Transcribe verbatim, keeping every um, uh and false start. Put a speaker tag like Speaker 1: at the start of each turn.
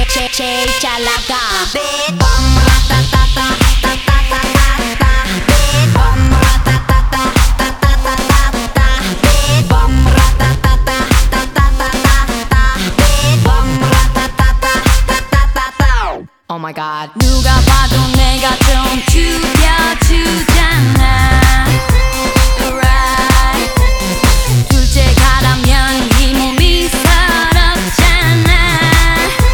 Speaker 1: 제일 제일 잘 나가. Big Bang 라따따따 따따따따따 Big Bang 라따따따 따따따따따 Big Bang 라따따따 따따따따따 Big Bang 라따따따 따따따따 Oh my god. 누가 봐도 내가 좀 죽여 죽여